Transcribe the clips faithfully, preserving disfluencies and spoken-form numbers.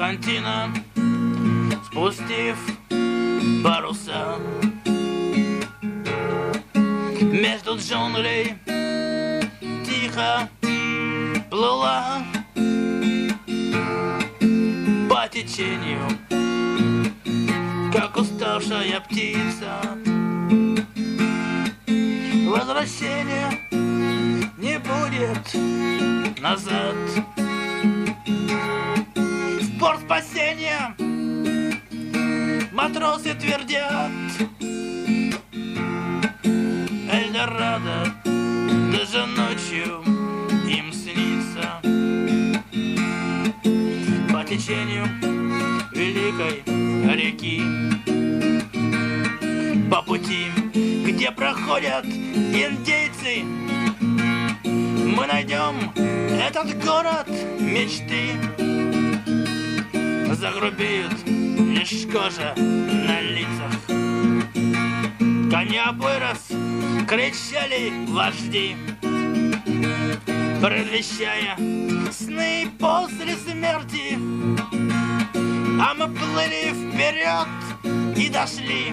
серпантина, спустив паруса. Между джунглей тихо плыла по течению, как уставшая птица. Возвращения не будет назад. В порт спасения матросы твердят: Эльдорадо даже ночью им снится. По течению великой реки, по пути, где проходят индейцы, мы найдем этот город мечты. Загрубеют лишь кожа на лицах. Коня вырос, кричали вожди, предвещая сны после смерти. А мы плыли вперед и дошли.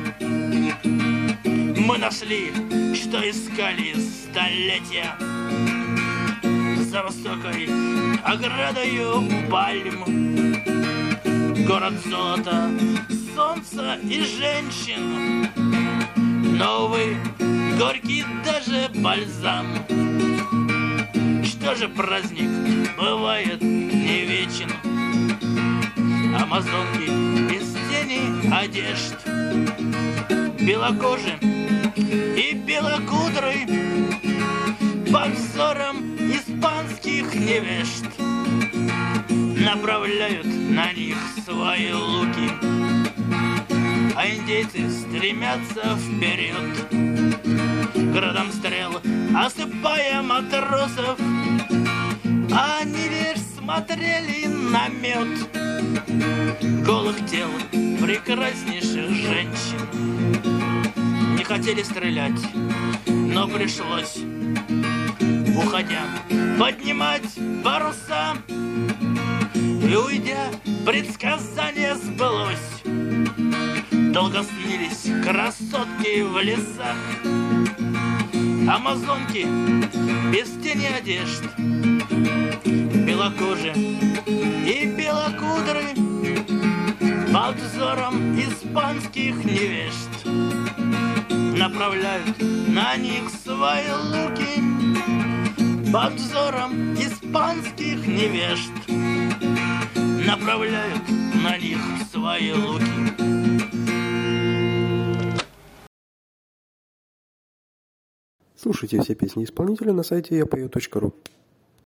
Мы нашли, что искали столетия. За высокой оградою пальм город золота, солнца и женщин. Новый, горький даже бальзам. Что же праздник бывает не вечен? Амазонки без тени одежд, белокожие и белокудры, под взором испанских невежд направляют на них свои луки, а индейцы стремятся вперед, градом стрел осыпая матросов. А они лишь смотрели на мед голых тел прекраснейших женщин. Не хотели стрелять, но пришлось, уходя, поднимать паруса. И уйдя, предсказание сбылось. Долго снились красотки в лесах, амазонки без тени одежд, белокожие и белокудры, под взором испанских невежд направляют на них свои луки. Под взором испанских невежд направляют на них свои луки. Слушайте все песни исполнителя на сайте я пою точка ру.